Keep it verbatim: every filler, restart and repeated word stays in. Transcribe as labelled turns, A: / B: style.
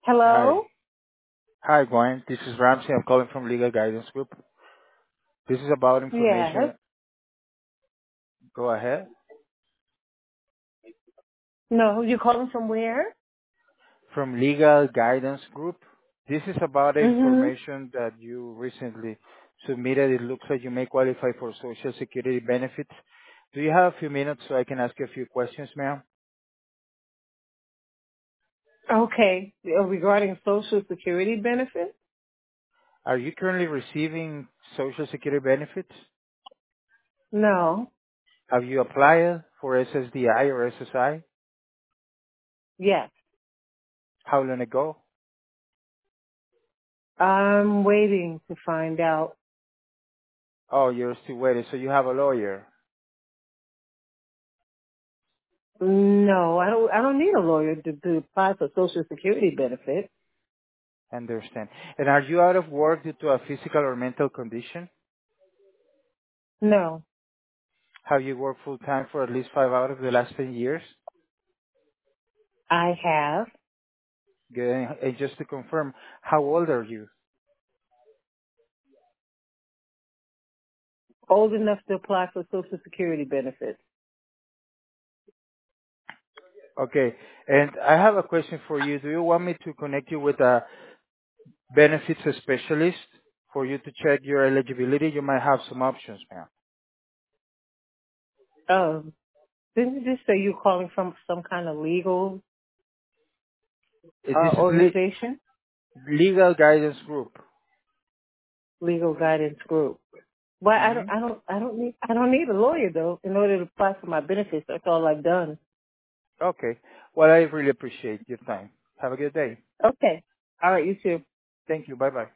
A: Hi.
B: Hello?
A: Hi, Gwen. This is Ramsey. I'm calling from Legal Guidance Group. This is about
B: Yes.
A: information. Go ahead.
B: No, you calling from where?
A: From Legal Guidance Group. This is about the
B: Mm-hmm.
A: information that you recently submitted. It looks like you may qualify for Social Security benefits. Do you have a few minutes so I can ask you a few questions, ma'am?
B: Okay. Uh, Regarding Social Security benefits?
A: Are you currently receiving Social Security benefits?
B: No.
A: Have you applied for S S D I or S S I?
B: Yes.
A: How long ago?
B: I'm waiting to find out.
A: Oh, you're still waiting. So you have a lawyer.
B: No, I don't I don't need a lawyer to, to apply for Social Security benefits.
A: Understand. And are you out of work due to a physical or mental condition?
B: No.
A: Have you worked full time for at least five out of the last ten years?
B: I have.
A: Good. And just to confirm, how old are you?
B: Old enough to apply for Social Security benefits.
A: Okay. And I have a question for you. Do you want me to connect you with a benefits specialist for you to check your eligibility? You might have some options, ma'am.
B: Um, didn't you just say you're calling from some kind of legal
A: Uh,
B: uh,
A: This is le-
B: organization?
A: legal guidance group.
B: Legal guidance group. But I
A: hmm
B: don't, I don't, I don't need, I don't need a lawyer though in order to apply for my benefits. That's all I've done.
A: Okay. Well, I really appreciate your time. Have a good day.
B: Okay. All right, you too.
A: Thank you. Bye bye.